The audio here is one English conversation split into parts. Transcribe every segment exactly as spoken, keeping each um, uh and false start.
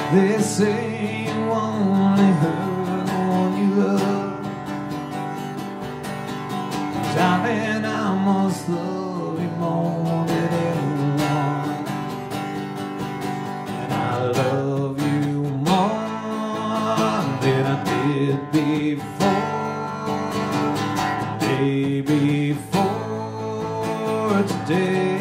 They say you only hurt the one you love. Darling, I must love you more than anyone, and I love you more than I did before, the day before today.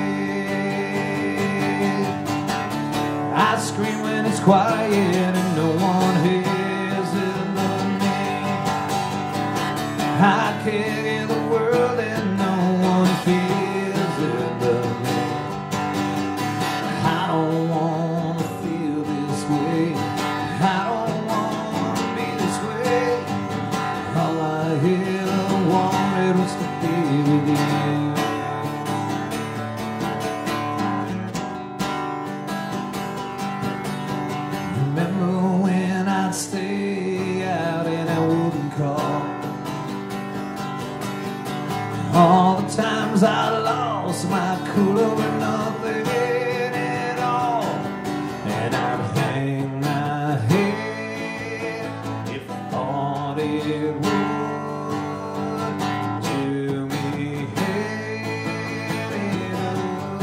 I scream when it's quiet and no one hears it but me. I can't hear the world and no one feels it but me. I don't want to feel this way. I don't want to be this way. All I ever wanted was to be with you. Remember when I'd stay out in that wooden car? All the times I lost my cool over nothing at all, and I'd hang my head if I thought it would do me any good.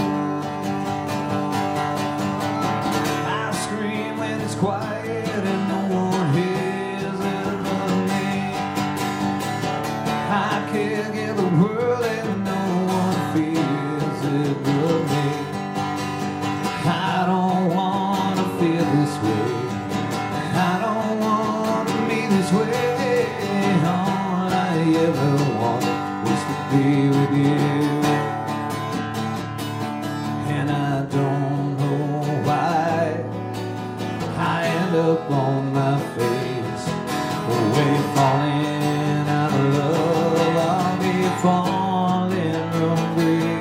I scream when it's quiet and no one hears it but me. I can't get the world and no one feels it but me. I don't want to feel this way. I don't want to be this way. All I ever wanted was to be with you. And I don't know why I end up on my face, away falling out of love. I'll be falling from grace.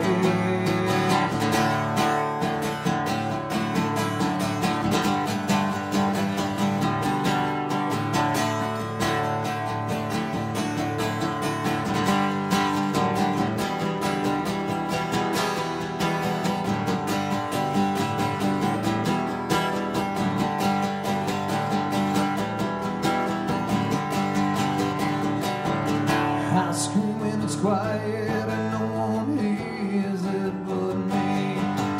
I scream when it's quiet and no one hears it but me.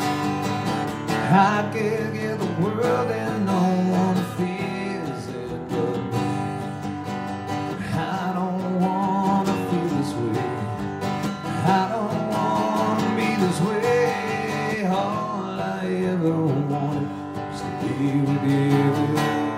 I can't get the world and no one feels it but me. I don't want to feel this way. I don't want to be this way. All I ever wanted was to be with you.